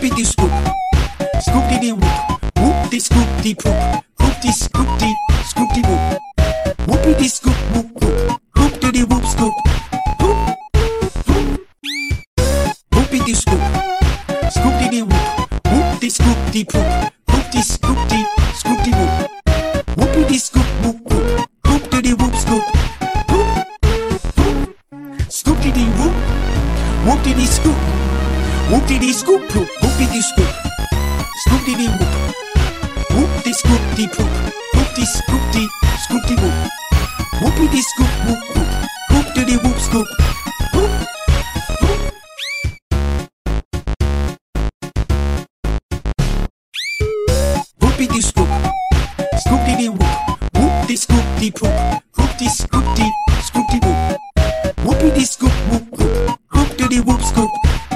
Whoopity scoop, scoopity whoop, whoopty scoopty poop, whoopty scoopty, scoopty whoop, whoopity scoop whoop whoop, whoopty whoop scoop, whoop, whoop. Whoopity scoop, scoopity whoop, whoopty scoopty poop, whoopty scoopty, scoopty whoop, whoopity scoop whoop whoop, whoopty whoop scoop, whoop, whoop. Scoopity whoop, whoopty scoop. Whoopty scoop poop, whoopty scoop, scoopty whoop, whoopty scoopty poop, whoopty scoopty, scoopty whoop, whoopty scoop whoop whoop, whoopty whoop scoop, whoop, whoop. Whoopty scoop, scoopty whoop, whoopty scoopty poop, whoopty scoopty, scoopty whoop, whoopty scoop whoop whoop, whoopty whoop scoop.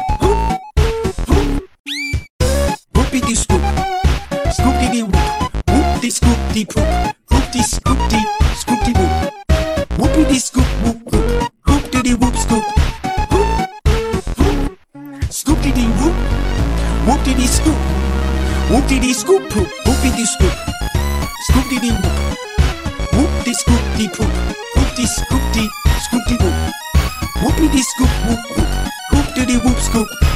Whoopty scoop, scoopty whoop, whoopty scoopty poop, whoopty scoopty, scoopty whoop, whoopty scoop whoop whoop, whoopty whoop scoop, whoop, whoop. Scoopty whoop, whoopty scoop, whoopty scoop poop, whoopty scoop, scoopty whoop, whoopty scoopty poop, whoopty scoopty, scoopty whoop, whoopty scoop whoop whoop, whoopty whoop scoop.